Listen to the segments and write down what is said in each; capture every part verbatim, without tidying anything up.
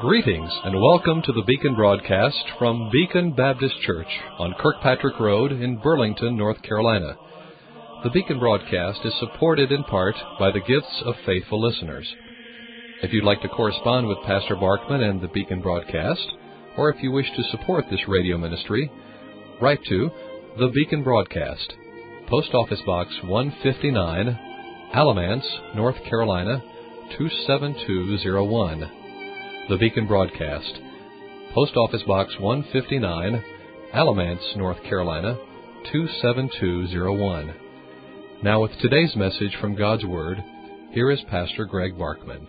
Greetings and welcome to the Beacon broadcast from Beacon Baptist Church on Kirkpatrick Road in Burlington, North Carolina. The Beacon broadcast is supported in part by the gifts of faithful listeners. If you'd like to correspond with Pastor Barkman and the Beacon broadcast, or if you wish to support this radio ministry, write to The Beacon Broadcast, Post Office Box one fifty-nine, Alamance, North Carolina, two seven two zero one. The Beacon Broadcast, Post Office Box one fifty-nine, Alamance, North Carolina, two seven two zero one. Now with today's message from God's Word, here is Pastor Greg Barkman.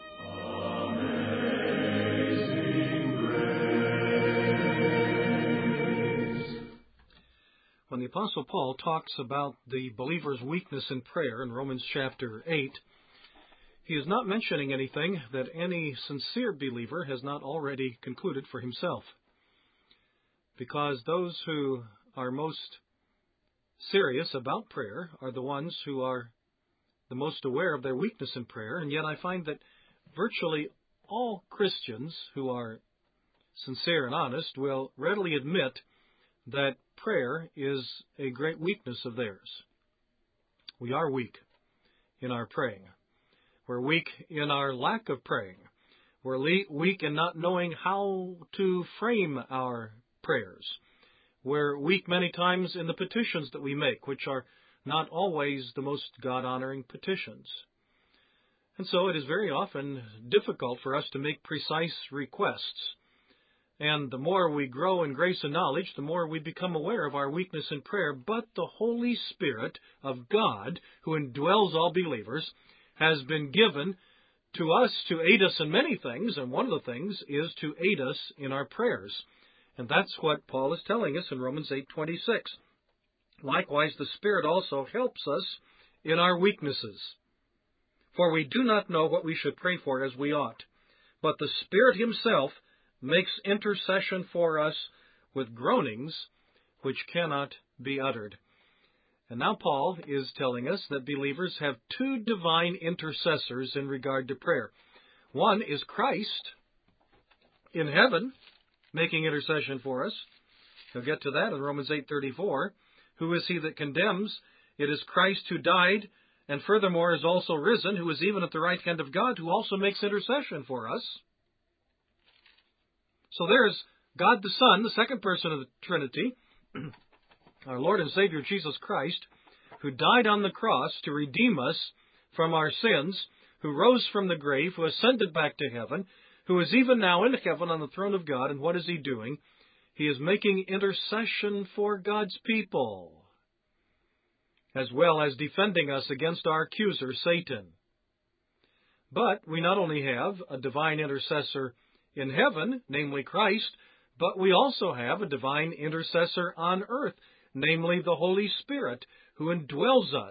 When the Apostle Paul talks about the believer's weakness in prayer in Romans chapter eight, he is not mentioning anything that any sincere believer has not already concluded for himself. Because those who are most serious about prayer are the ones who are the most aware of their weakness in prayer, and yet I find that virtually all Christians who are sincere and honest will readily admit that prayer is a great weakness of theirs. We are weak in our praying. We're weak in our lack of praying. We're le- weak in not knowing how to frame our prayers. We're weak many times in the petitions that we make, which are not always the most God-honoring petitions. And so it is very often difficult for us to make precise requests. And the more we grow in grace and knowledge, the more we become aware of our weakness in prayer. But the Holy Spirit of God, who indwells all believers, has been given to us to aid us in many things, and one of the things is to aid us in our prayers. And that's what Paul is telling us in Romans eight twenty-six. Likewise, the Spirit also helps us in our weaknesses. For we do not know what we should pray for as we ought, but the Spirit Himself makes intercession for us with groanings which cannot be uttered. And now Paul is telling us that believers have two divine intercessors in regard to prayer. One is Christ in heaven making intercession for us. He'll get to that in Romans eight thirty-four. Who is he that condemns? It is Christ who died, and furthermore is also risen, who is even at the right hand of God, who also makes intercession for us. So there's God the Son, the second person of the Trinity, our Lord and Savior Jesus Christ, who died on the cross to redeem us from our sins, who rose from the grave, who ascended back to heaven, who is even now in heaven on the throne of God. And what is He doing? He is making intercession for God's people, as well as defending us against our accuser, Satan. But we not only have a divine intercessor in heaven, namely Christ, but we also have a divine intercessor on earth, namely the Holy Spirit, who indwells us.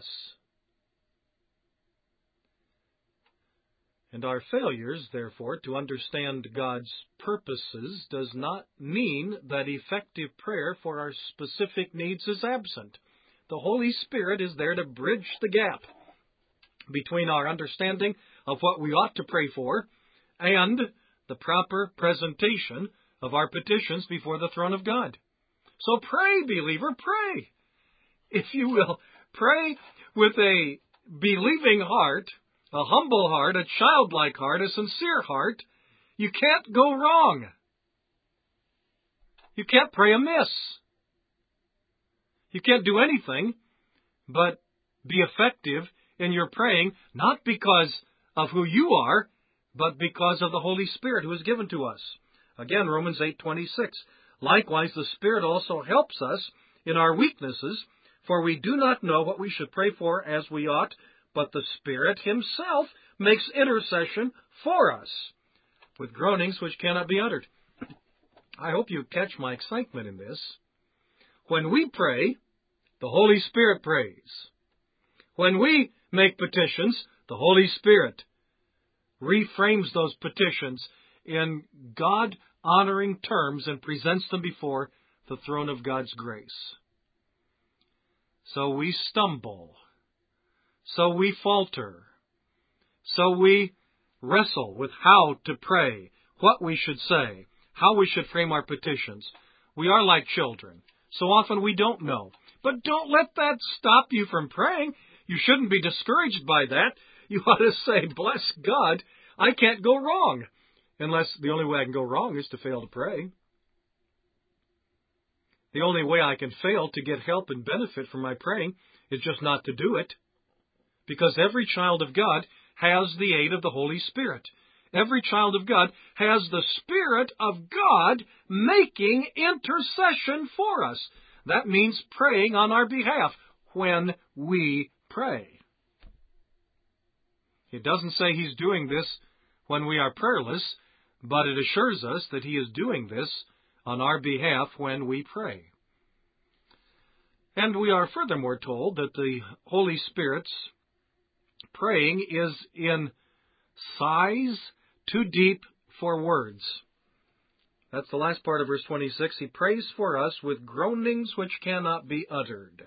And our failures, therefore, to understand God's purposes does not mean that effective prayer for our specific needs is absent. The Holy Spirit is there to bridge the gap between our understanding of what we ought to pray for and the proper presentation of our petitions before the throne of God. So pray, believer, pray. If you will, pray with a believing heart, a humble heart, a childlike heart, a sincere heart. You can't go wrong. You can't pray amiss. You can't do anything but be effective in your praying, not because of who you are, but because of the Holy Spirit who is given to us. Again, Romans eight twenty-six. Likewise, the Spirit also helps us in our weaknesses, for we do not know what we should pray for as we ought, but the Spirit Himself makes intercession for us with groanings which cannot be uttered. I hope you catch my excitement in this. When we pray, the Holy Spirit prays. When we make petitions, the Holy Spirit reframes those petitions in God-honoring terms and presents them before the throne of God's grace. So we stumble. So we falter. So we wrestle with how to pray, what we should say, how we should frame our petitions. We are like children. So often we don't know. But don't let that stop you from praying. You shouldn't be discouraged by that. You ought to say, bless God, I can't go wrong. Unless the only way I can go wrong is to fail to pray. The only way I can fail to get help and benefit from my praying is just not to do it. Because every child of God has the aid of the Holy Spirit. Every child of God has the Spirit of God making intercession for us. That means praying on our behalf when we pray. It doesn't say He's doing this when we are prayerless, but it assures us that He is doing this on our behalf when we pray. And we are furthermore told that the Holy Spirit's praying is in sighs too deep for words. That's the last part of verse twenty-six. He prays for us with groanings which cannot be uttered.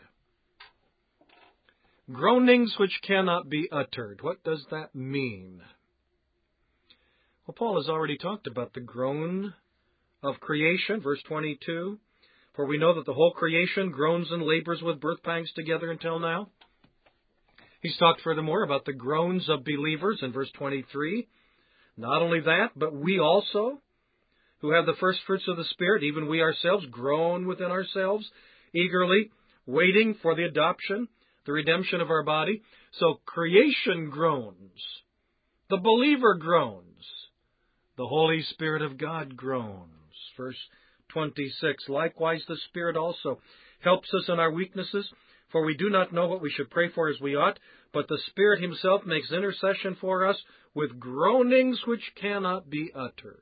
Groanings which cannot be uttered. What does that mean? Well, Paul has already talked about the groan of creation, verse twenty-two. For we know that the whole creation groans and labors with birth pangs together until now. He's talked furthermore about the groans of believers in verse twenty-three. Not only that, but we also, who have the first fruits of the Spirit, even we ourselves, groan within ourselves, eagerly waiting for the adoption, the redemption of our body. So creation groans. The believer groans. The Holy Spirit of God groans. Verse twenty-six, likewise the Spirit also helps us in our weaknesses, for we do not know what we should pray for as we ought, but the Spirit Himself makes intercession for us with groanings which cannot be uttered.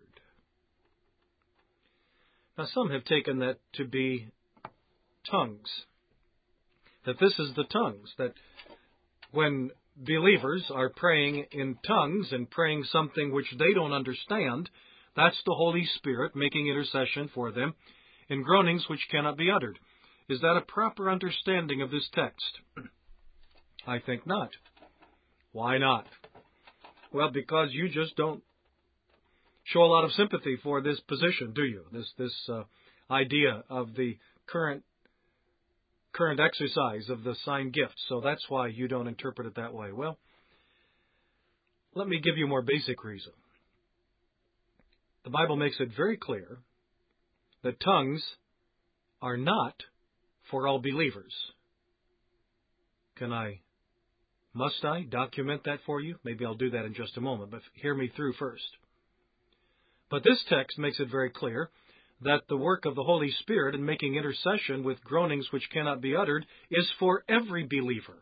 Now some have taken that to be tongues, that this is the tongues, that when believers are praying in tongues and praying something which they don't understand, that's the Holy Spirit making intercession for them in groanings which cannot be uttered. Is that a proper understanding of this text? I think not. Why not? Well, because you just don't show a lot of sympathy for this position, do you? This this uh, idea of the current current exercise of the sign gift. So that's why you don't interpret it that way. Well, let me give you a more basic reason. The Bible makes it very clear that tongues are not for all believers. Can I, must I document that for you? Maybe I'll do that in just a moment, but hear me through first. But this text makes it very clear that the work of the Holy Spirit in making intercession with groanings which cannot be uttered is for every believer.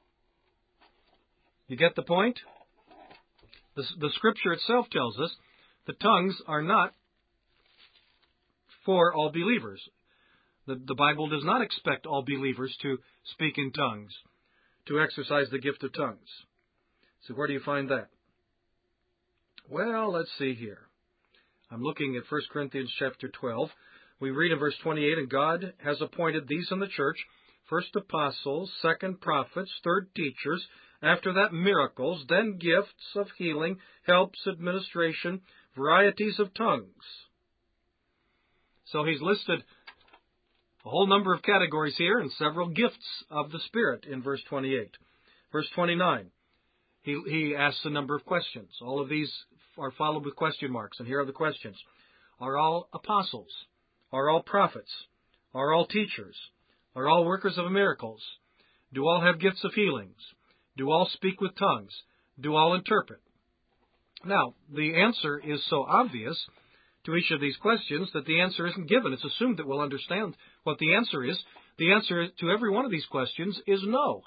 You get the point? The, the Scripture itself tells us the tongues are not for all believers. The, the Bible does not expect all believers to speak in tongues, to exercise the gift of tongues. So where do you find that? Well, let's see here. I'm looking at First Corinthians chapter twelve. We read in verse twenty-eight, and God has appointed these in the church, first apostles, second prophets, third teachers, after that miracles, then gifts of healing, helps, administration, varieties of tongues. So he's listed a whole number of categories here and several gifts of the Spirit in verse twenty-eight. Verse twenty-nine, he, he asks a number of questions. All of these are followed with question marks, and here are the questions. Are all apostles? Are all prophets? Are all teachers? Are all workers of miracles? Do all have gifts of healings? Do all speak with tongues? Do all interpret? Now, the answer is so obvious to each of these questions that the answer isn't given. It's assumed that we'll understand what the answer is. The answer to every one of these questions is no.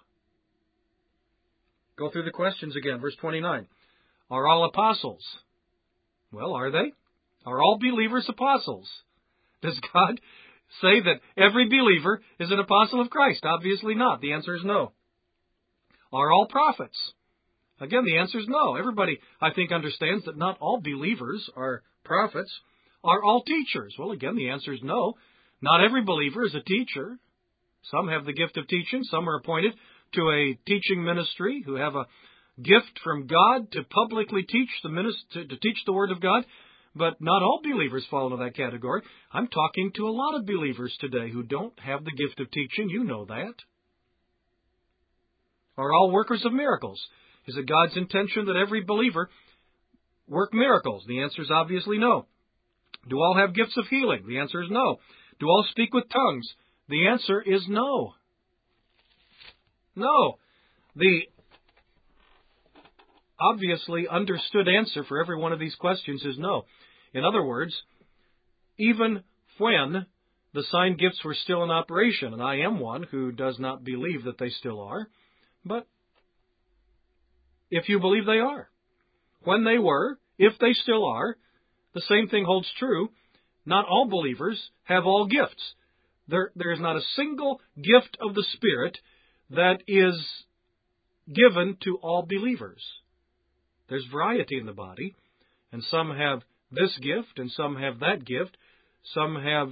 Go through the questions again. Verse twenty-nine. Are all apostles? Well, are they? Are all believers apostles? Does God say that every believer is an apostle of Christ? Obviously not. The answer is no. Are all prophets? Again, the answer is no. Everybody, I think, understands that not all believers are prophets. Are all teachers? Well, again, the answer is no. Not every believer is a teacher. Some have the gift of teaching. Some are appointed to a teaching ministry who have a gift from God to publicly teach the minister, to teach the Word of God. But not all believers fall into that category. I'm talking to a lot of believers today who don't have the gift of teaching. You know that. Are all workers of miracles? Is it God's intention that every believer work miracles? The answer is obviously no. Do all have gifts of healing? The answer is no. Do all speak with tongues? The answer is no. No. The obviously understood answer for every one of these questions is no. In other words, even when the sign gifts were still in operation, and I am one who does not believe that they still are, but if you believe they are, when they were, if they still are, the same thing holds true. Not all believers have all gifts. There, there is not a single gift of the Spirit that is given to all believers. There's variety in the body, and some have this gift, and some have that gift. Some have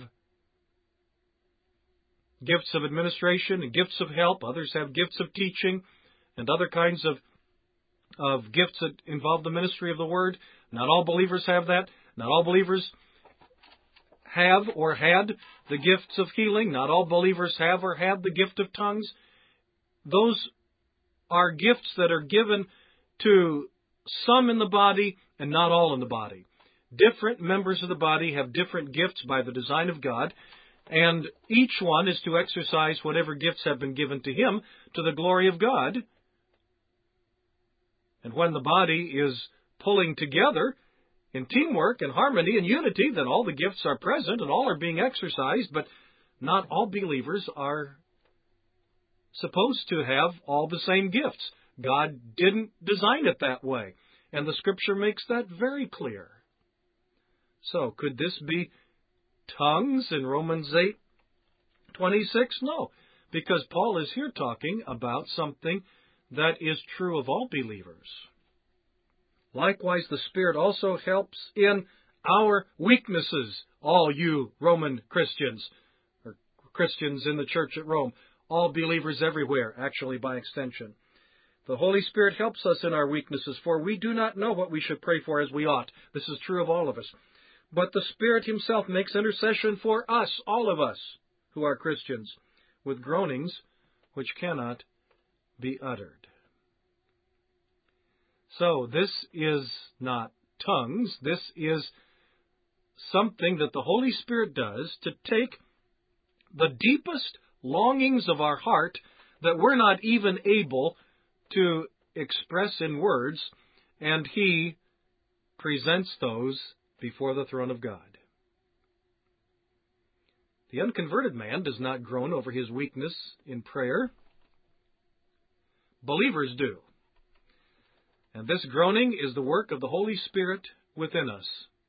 gifts of administration and gifts of help. Others have gifts of teaching and other kinds of, of gifts that involve the ministry of the Word. Not all believers have that. Not all believers have or had the gifts of healing. Not all believers have or had the gift of tongues. Those are gifts that are given to some in the body and not all in the body. Different members of the body have different gifts by the design of God, and each one is to exercise whatever gifts have been given to him to the glory of God. And when the body is pulling together in teamwork and harmony and unity, then all the gifts are present and all are being exercised, but not all believers are supposed to have all the same gifts. God didn't design it that way, and the Scripture makes that very clear. So, could this be tongues in Romans eight twenty-six? No, because Paul is here talking about something that is true of all believers. Likewise, the Spirit also helps in our weaknesses, all you Roman Christians, or Christians in the church at Rome, all believers everywhere, actually by extension. The Holy Spirit helps us in our weaknesses, for we do not know what we should pray for as we ought. This is true of all of us. But the Spirit Himself makes intercession for us, all of us, who are Christians, with groanings which cannot be uttered. So this is not tongues. This is something that the Holy Spirit does to take the deepest longings of our heart that we're not even able to express in words, and He presents those before the throne of God. The unconverted man does not groan over his weakness in prayer. Believers do. And this groaning is the work of the Holy Spirit within us.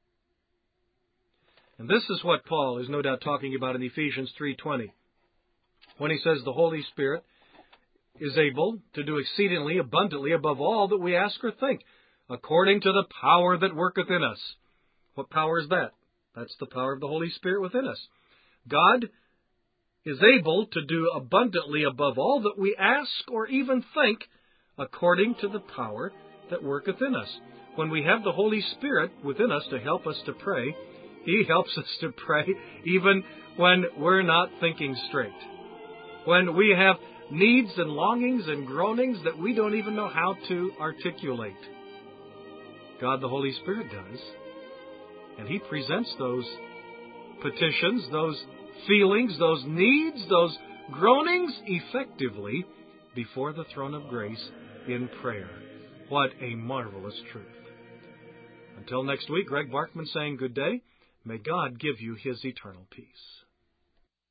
And this is what Paul is no doubt talking about in Ephesians three twenty, when he says the Holy Spirit is able to do exceedingly abundantly above all that we ask or think, according to the power that worketh in us. What power is that? That's the power of the Holy Spirit within us. God is able to do abundantly above all that we ask or even think, according to the power that worketh in us. When we have the Holy Spirit within us to help us to pray, He helps us to pray even when we're not thinking straight. When we have needs and longings and groanings that we don't even know how to articulate. God the Holy Spirit does. And He presents those petitions, those feelings, those needs, those groanings effectively before the throne of grace in prayer. What a marvelous truth. Until next week, Greg Barkman saying good day. May God give you His eternal peace.